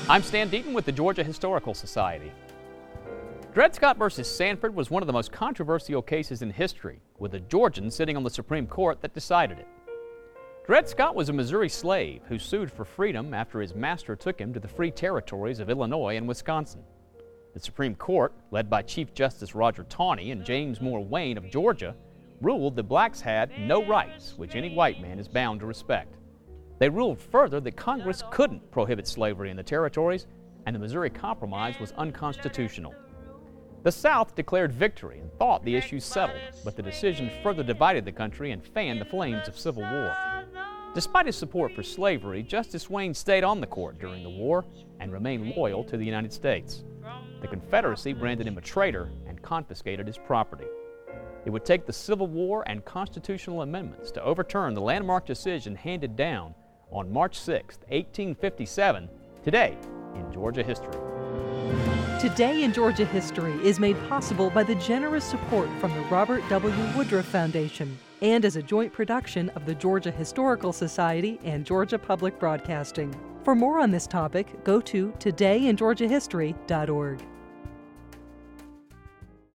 I'm Stan Deaton with the Georgia Historical Society. Dred Scott versus Sanford was one of the most controversial cases in history, with a Georgian sitting on the Supreme Court that decided it. Dred Scott was a Missouri slave who sued for freedom after his master took him to the free territories of Illinois and Wisconsin. The Supreme Court, led by Chief Justice Roger Taney and James Moore Wayne of Georgia, ruled that blacks had no rights which any white man is bound to respect. They ruled further that Congress couldn't prohibit slavery in the territories, and the Missouri Compromise was unconstitutional. The South declared victory and thought the issue settled, but the decision further divided the country and fanned the flames of civil war. Despite his support for slavery, Justice Wayne stayed on the court during the war and remained loyal to the United States. The Confederacy branded him a traitor and confiscated his property. It would take the Civil War and constitutional amendments to overturn the landmark decision handed down on March 6, 1857, today in Georgia history. Today in Georgia History is made possible by the generous support from the Robert W. Woodruff Foundation and as a joint production of the Georgia Historical Society and Georgia Public Broadcasting. For more on this topic, go to todayingeorgiahistory.org.